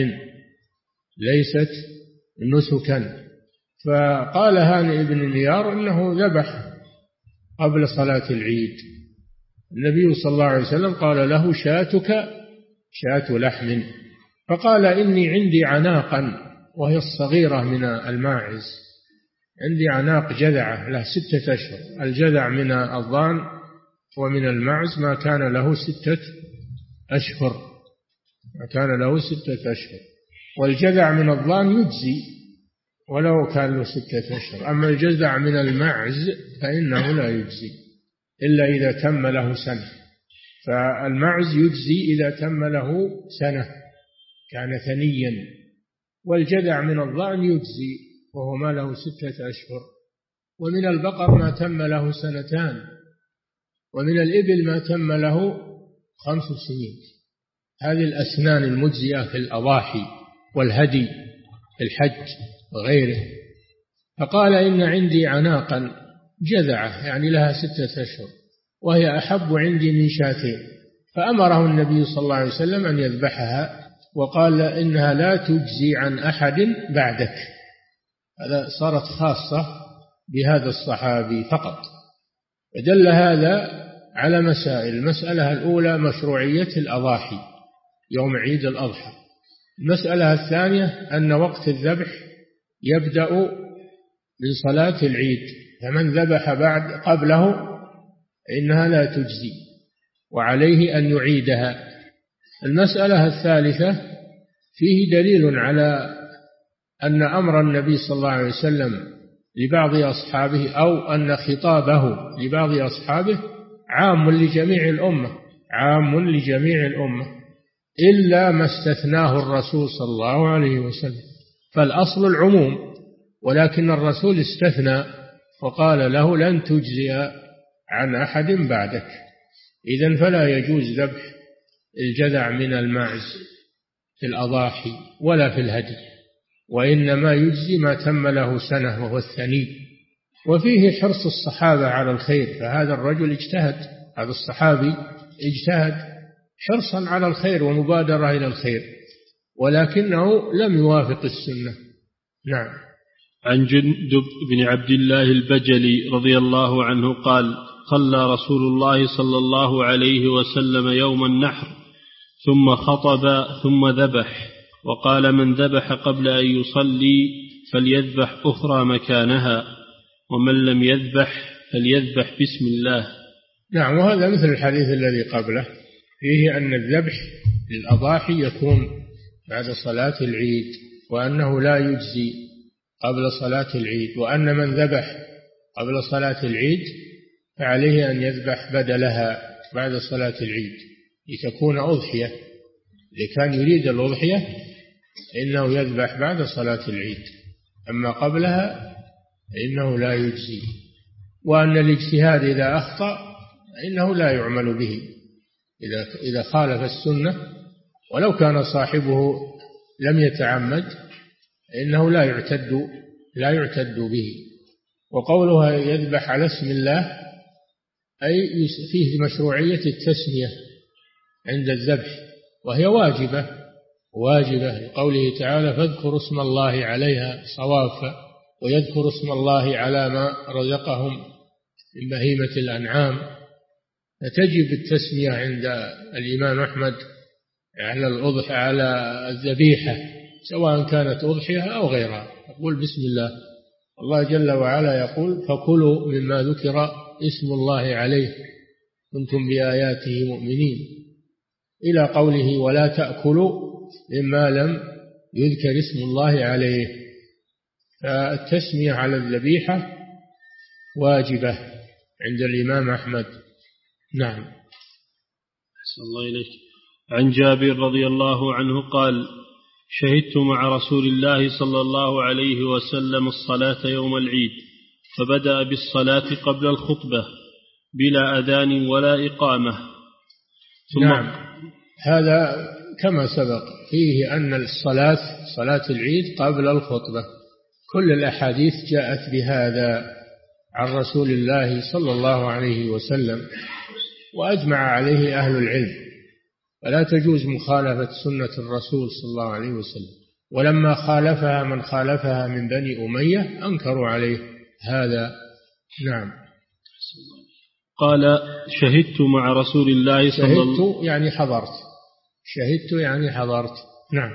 ليست نسكا. فقال هانئ بن نيار إنه ذبح قبل صلاة العيد، النبي صلى الله عليه وسلم قال له: شاتك شات لحم. فقال: إني عندي عناقا، وهي الصغيرة من الماعز، عندي عناق جذعة له ستة أشهر. الجذع من الضان ومن المعز ما كان له ستة أشهر، ما كان له ستة أشهر، والجذع من الضان يجزي ولو كان له ستة أشهر، أما الجذع من المعز فإنه لا يجزي إلا إذا تم له سنة، فالمعز يجزي إذا تم له سنة كان ثنيا، والجذع من الضأن يجزي وهو ما له ستة أشهر. ومن البقر ما تم له سنتان، ومن الإبل ما تم له خمس سنين. هذه الأسنان المجزئة في الأضاحي والهدي في الحج وغيره. فقال: إن عندي عناقا جذعة يعني لها ستة أشهر، وهي أحب عندي من شاتين. فأمره النبي صلى الله عليه وسلم أن يذبحها، وقال: إنها لا تجزي عن أحد بعدك. هذا صارت خاصة بهذا الصحابي فقط. ودل هذا على مسائل: المسألة الأولى مشروعية الأضاحي يوم عيد الأضحى. المسألة الثانية أن وقت الذبح يبدأ بصلاة العيد، فمن ذبح بعد قبله إنها لا تجزي وعليه أن يعيدها. المسألة الثالثة فيه دليل على أن أمر النبي صلى الله عليه وسلم لبعض أصحابه، أو أن خطابه لبعض أصحابه عام لجميع الأمة، عام لجميع الأمة إلا ما استثناه الرسول صلى الله عليه وسلم. فالأصل العموم، ولكن الرسول استثنى وقال له: لن تجزي عن أحد بعدك. إذن فلا يجوز ذبح الجذع من الماعز في الأضاحي ولا في الهدي، وإنما يجزي ما تم له سنة وهو الثني. وفيه حرص الصحابة على الخير، فهذا الرجل اجتهد، هذا الصحابي اجتهد حرصا على الخير ومبادرة إلى الخير، ولكنه لم يوافق السنة. نعم. عن جندب بن عبد الله البجلي رضي الله عنه قال: صلى رسول الله صلى الله عليه وسلم يوم النحر ثم خطب ثم ذبح، وقال: من ذبح قبل أن يصلي فليذبح أخرى مكانها، ومن لم يذبح فليذبح بسم الله. نعم، وهذا مثل الحديث الذي قبله، فيه أن الذبح للأضاحي يكون بعد صلاة العيد، وأنه لا يجزي قبل صلاة العيد، وأن من ذبح قبل صلاة العيد فعليه أن يذبح بدلها بعد صلاة العيد لتكون أضحية. اللي كان يريد الأضحية إنه يذبح بعد صلاة العيد، أما قبلها إنه لا يجزي. وأن الاجتهاد إذا أخطأ إنه لا يعمل به، إذا إذا خالف السنة ولو كان صاحبه لم يتعمد إنه لا يعتد لا يعتد به. وقولها يذبح على اسم الله أي فيه مشروعية التسمية عند الذبح، وهي واجبة واجبة لقوله تعالى: فاذكروا اسم الله عليها صوافا، ويذكر اسم الله على ما رزقهم من بهيمة الأنعام. فتجب التسمية عند الإمام أحمد على الأضحية على الذبيحة، سواء كانت أضحية أو غيرها، يقول بسم الله. الله جل وعلا يقول: فكلوا مما ذكر اسم الله عليه كنتم بآياته مؤمنين، إلى قوله: ولا تأكلوا مما لم يذكر اسم الله عليه. فالتسمية على الذبيحة واجبة عند الإمام أحمد. نعم. أحسن الله إليك. عن جابر رضي الله عنه قال: شهدت مع رسول الله صلى الله عليه وسلم الصلاة يوم العيد، فبدأ بالصلاة قبل الخطبة بلا أذان ولا إقامة. ثم نعم، هذا كما سبق فيه أن الصلاة صلاة العيد قبل الخطبة، كل الأحاديث جاءت بهذا عن رسول الله صلى الله عليه وسلم، وأجمع عليه أهل العلم، فلا تجوز مخالفة سنة الرسول صلى الله عليه وسلم. ولما خالفها من خالفها من بني أمية أنكروا عليه هذا. نعم. قال: شهدت مع رسول الله صلى الله عليه وسلم. شهدت يعني حضرت، شهدت يعني حضرت. نعم.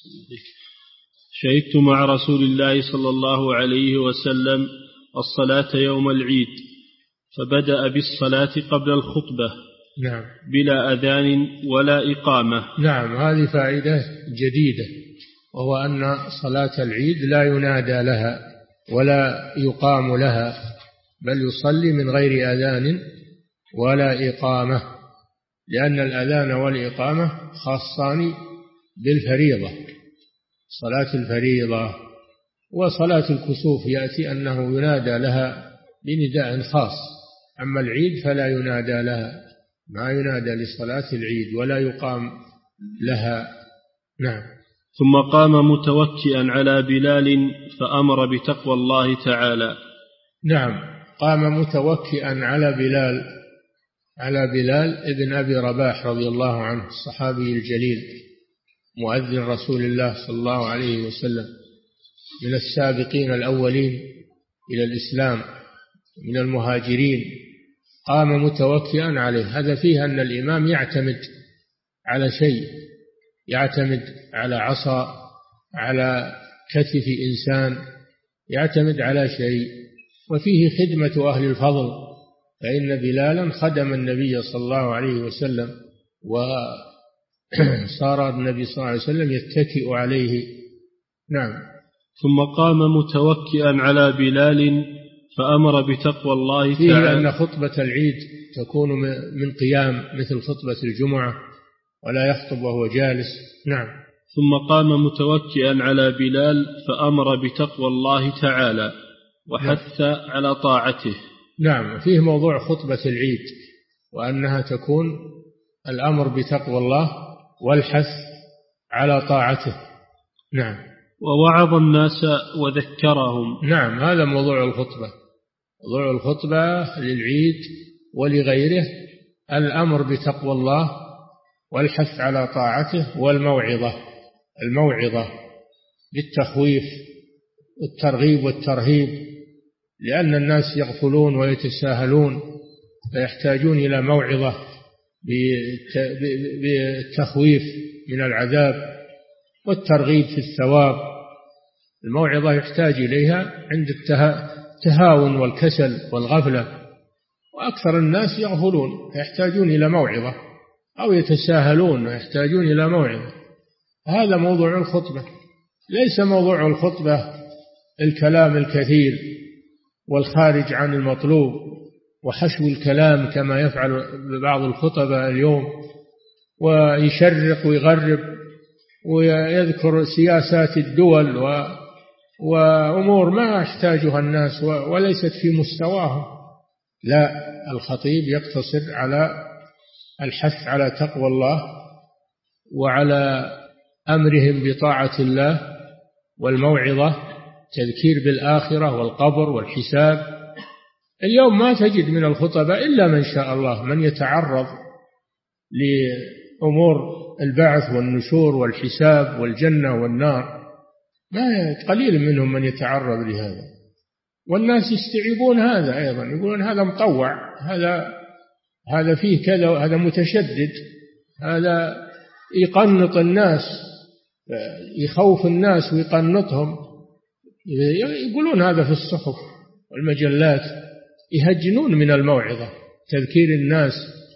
شهدت مع رسول الله صلى الله عليه وسلم الصلاة يوم العيد، فبدأ بالصلاة قبل الخطبة. نعم. بلا أذان ولا إقامة. نعم، هذه فائدة جديدة، وهو أن صلاة العيد لا ينادى لها ولا يقام لها، بل يصلي من غير أذان ولا إقامة، لأن الأذان والإقامة خاصان بالفريضة، صلاة الفريضة. وصلاة الكسوف يأتي أنه ينادى لها بنداء خاص، أما العيد فلا ينادى لها، ما ينادى لصلاة العيد ولا يقام لها. نعم. ثم قام متوكئا على بلال فأمر بتقوى الله تعالى. نعم، قام متوكئا على بلال على بلال ابن أبي رباح رضي الله عنه، الصحابي الجليل مؤذن رسول الله صلى الله عليه وسلم، من السابقين الأولين إلى الإسلام من المهاجرين. قام متوكئا عليه، هذا فيه أن الإمام يعتمد على شيء، يعتمد على عصا، على كتف إنسان، يعتمد على شيء. وفيه خدمة أهل الفضل، فإن بلالا خدم النبي صلى الله عليه وسلم، وصار النبي صلى الله عليه وسلم يتكئ عليه. نعم. ثم قام متوكئا على بلال فأمر بتقوى الله فيه تعالى. أن خطبة العيد تكون من قيام مثل خطبة الجمعة، ولا يخطب وهو جالس. نعم. ثم قام متوكئا على بلال فأمر بتقوى الله تعالى وحث نعم. على طاعته. نعم، فيه موضوع خطبة العيد، وأنها تكون الأمر بتقوى الله والحث على طاعته. نعم. ووعظ الناس وذكرهم. نعم، هذا موضوع الخطبة. موضوع الخطبة للعيد ولغيره الأمر بتقوى الله والحث على طاعته والموعظة، الموعظة بالتخويف والترغيب والترهيب، لأن الناس يغفلون ويتساهلون فيحتاجون إلى موعظة بالتخويف من العذاب والترغيب في الثواب. الموعظة يحتاج إليها عند التهاون والكسل والغفلة، وأكثر الناس يغفلون فيحتاجون إلى موعظة، أو يتساهلون ويحتاجون إلى موعظة. هذا موضوع الخطبة. ليس موضوع الخطبة الكلام الكثير والخارج عن المطلوب وحشو الكلام كما يفعل بعض الخطباء اليوم، ويشرق ويغرب ويذكر سياسات الدول و وأمور ما يحتاجها الناس وليست في مستواهم. لا، الخطيب يقتصر على الحث على تقوى الله وعلى أمرهم بطاعة الله والموعظة، تذكير بالآخرة والقبر والحساب. اليوم ما تجد من الخطباء إلا من شاء الله، من يتعرض لأمور البعث والنشور والحساب والجنة والنار، ما قليل منهم من يتعرض لهذا. والناس يستعيبون هذا أيضا، يقولون هذا مطوع، هذا هذا فيه كذا، هذا متشدد، هذا يقنط الناس، يخوف الناس ويقنطهم. يقولون هذا في الصحف والمجلات، يهجنون من الموعظة، تذكير الناس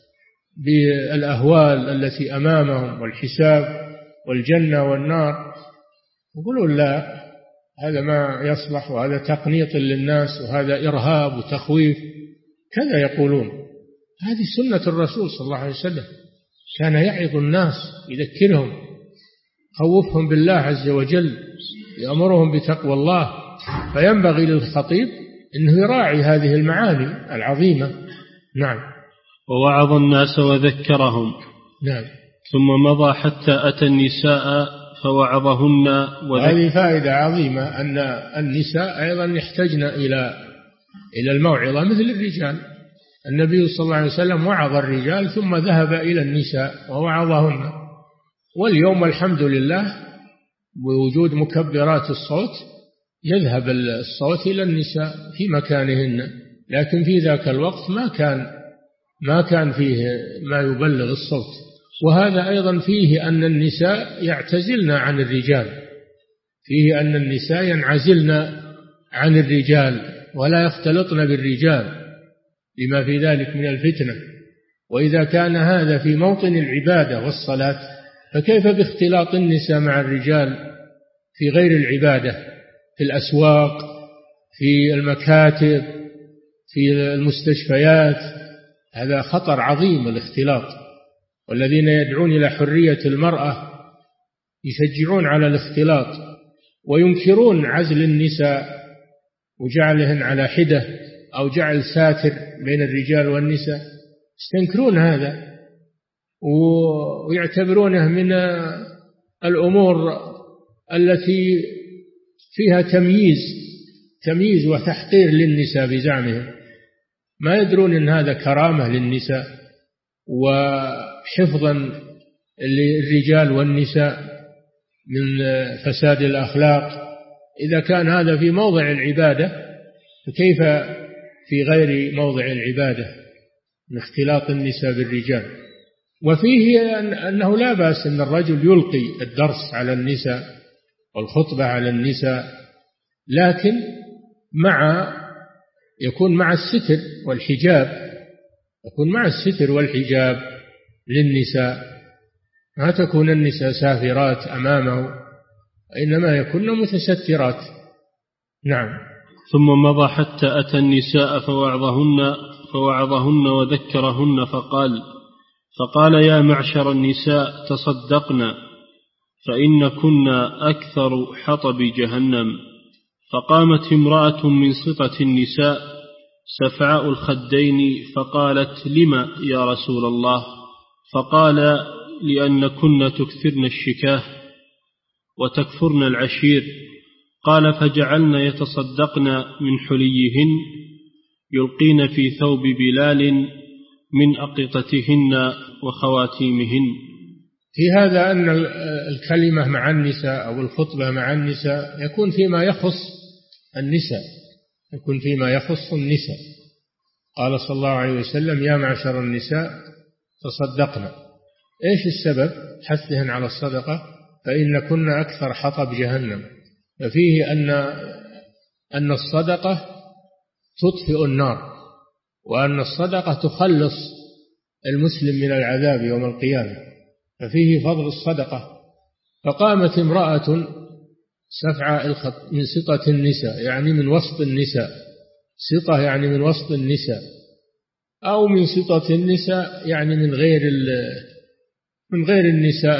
بالأهوال التي أمامهم والحساب والجنة والنار. يقولون لا، هذا ما يصلح، وهذا تقنيط للناس، وهذا إرهاب وتخويف، كذا يقولون. هذه سنة الرسول صلى الله عليه وسلم، كان يعظ الناس، يذكرهم، خوفهم بالله عز وجل، يأمرهم بتقوى الله. فينبغي للخطيب أنه يراعي هذه المعاني العظيمة. نعم. ووعظ الناس وذكرهم. نعم. ثم مضى حتى أتى النساء فوعظهن وذكر. هذه فائدة عظيمة، أن النساء أيضا يحتاجن إلى إلى الموعظة مثل الرجال. النبي صلى الله عليه وسلم وعظ الرجال ثم ذهب إلى النساء ووعظهن. واليوم الحمد لله بوجود مكبرات الصوت يذهب الصوت إلى النساء في مكانهن، لكن في ذاك الوقت ما كان ما كان فيه ما يبلغ الصوت. وهذا أيضا فيه أن النساء يعتزلن عن الرجال، فيه أن النساء ينعزلن عن الرجال ولا يختلطن بالرجال لما في ذلك من الفتنة. وإذا كان هذا في موطن العبادة والصلاة، فكيف باختلاط النساء مع الرجال في غير العبادة، في الأسواق، في المكاتب، في المستشفيات؟ هذا خطر عظيم الاختلاط. والذين يدعون إلى حرية المرأة يشجعون على الاختلاط وينكرون عزل النساء وجعلهن على حدة أو جعل ساتر بين الرجال والنساء، يستنكرون هذا ويعتبرونه من الأمور التي فيها تمييز تمييز وتحقير للنساء بزعمهم. ما يدرون أن هذا كرامة للنساء وحفظا للرجال والنساء من فساد الأخلاق. إذا كان هذا في موضع العبادة فكيف في غير موضع العبادة من اختلاط النساء بالرجال؟ وفيه أنه لا بأس أن الرجل يلقي الدرس على النساء والخطبة على النساء، لكن مع يكون مع الستر والحجاب، يكون مع الستر والحجاب للنساء، ما تكون النساء سافرات أمامه، إنما يكون متسترات. نعم. ثم مضى حتى أتى النساء فوعظهن فوعظهن وذكرهن فقال فقال يا معشر النساء تصدقنا فإن كنا أكثر حطب جهنم. فقامت امرأة من سطة النساء سفعاء الخدين، فقالت: لم يا رسول الله؟ فقال: لأنكن تكثرن الشكاه وتكفرن العشير. قال: فجعلن يتصدقن من حليهن يلقين في ثوب بلال من أقطتهن وخواتيمهن. في هذا أن الكلمة مع النساء أو الخطبة مع النساء يكون فيما يخص النساء يكون فيما يخص النساء. قال صلى الله عليه وسلم: يا معشر النساء تصدقنا. إيش السبب حثهن على الصدقة؟ فإن كنا أكثر حطب جهنم. ففيه أن أن الصدقة تطفئ النار، وأن الصدقة تخلص المسلم من العذاب يوم القيامة، ففيه فضل الصدقة. فقامت امرأة سفعاء الخط من سطة النساء، يعني من وسط النساء، سطة يعني من وسط النساء، أو من سطة النساء يعني من غير من غير النساء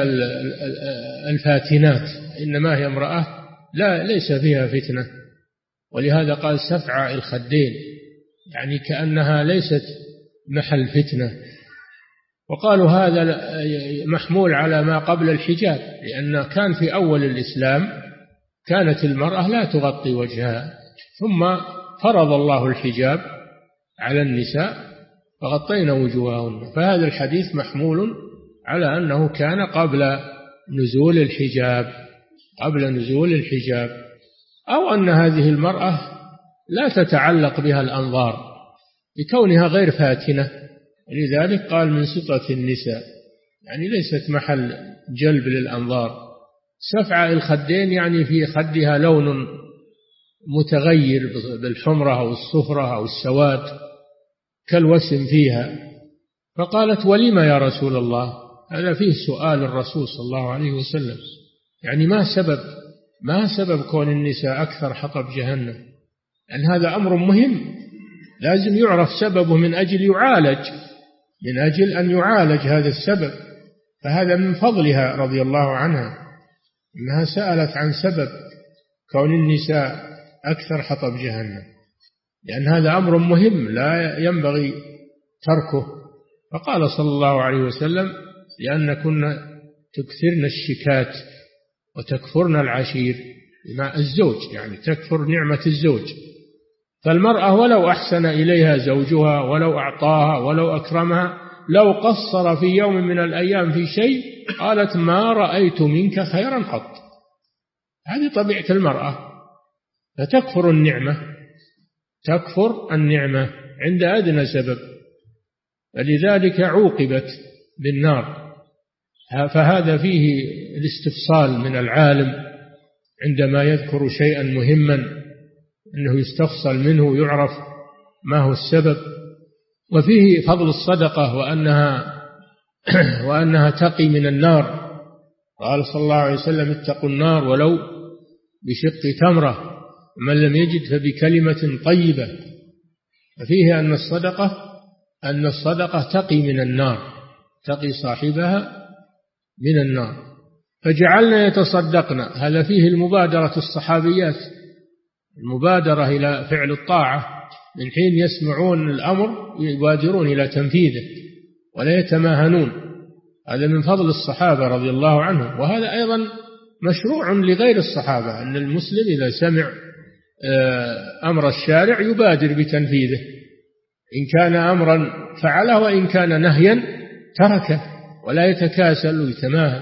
الفاتنات، إنما هي امرأة لا ليس فيها فتنة، ولهذا قال سفعاء الخدين، يعني كأنها ليست محل فتنة. وقالوا هذا محمول على ما قبل الحجاب، لأن كان في أول الإسلام كانت المرأة لا تغطي وجهها، ثم فرض الله الحجاب على النساء فغطينا وجوههن، فهذا الحديث محمول على أنه كان قبل نزول الحجاب قبل نزول الحجاب أو أن هذه المرأة لا تتعلق بها الأنظار لكونها غير فاتنة، لذلك قال من سطة النساء، يعني ليست محل جلب للأنظار. سفعاء الخدين يعني في خدها لون متغير بالحمرة أو الصفرة أو السواد كالوسم فيها. فقالت: ولم يا رسول الله؟ هذا فيه سؤال الرسول صلى الله عليه وسلم، يعني ما سبب ما سبب كون النساء أكثر حطب جهنم؟ لأن هذا أمر مهم لازم يعرف سببه من أجل يعالج من أجل أن يعالج هذا السبب. فهذا من فضلها رضي الله عنها أنها سألت عن سبب كون النساء أكثر حطب جهنم، لأن هذا أمر مهم لا ينبغي تركه. فقال صلى الله عليه وسلم: لأن كنا تكثرن الشكات وتكفرن العشير، مع الزوج، يعني تكفر نعمة الزوج. فالمرأة ولو أحسن إليها زوجها ولو أعطاها ولو أكرمها، لو قصر في يوم من الأيام في شيء قالت: ما رأيت منك خيرا قط. هذه طبيعة المرأة، فتكفر النعمة تكفر النعمة عند أدنى سبب، فلذلك عوقبت بالنار. فهذا فيه الاستفصال من العالم عندما يذكر شيئا مهما، أنه يستفصل منه ويعرف ما هو السبب. وفيه فضل الصدقة وأنها وأنها تقي من النار. قال صلى الله عليه وسلم: اتقوا النار ولو بشق تمرة، ومن لم يجد فبكلمة طيبة. ففيه أن الصدقة أن الصدقة تقي من النار، تقي صاحبها من النار. فجعلنا يتصدقنا، هذا فيه المبادرة الصحابيات، المبادرة إلى فعل الطاعة، من حين يسمعون الأمر يبادرون إلى تنفيذه ولا يتماهنون. هذا من فضل الصحابة رضي الله عنهم. وهذا أيضا مشروع لغير الصحابة، أن المسلم إذا سمع أمر الشارع يبادر بتنفيذه، إن كان أمرا فعله وإن كان نهيا تركه، ولا يتكاسل ويتماهى.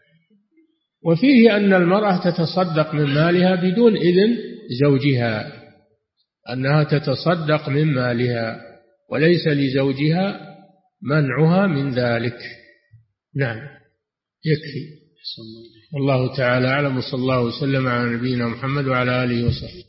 وفيه أن المرأة تتصدق من مالها بدون إذن زوجها، أنها تتصدق من مالها وليس لزوجها منعها من ذلك. نعم، يكفي. والله تعالى أعلم، وصلى الله وسلم على نبينا محمد وعلى آله وصحبه.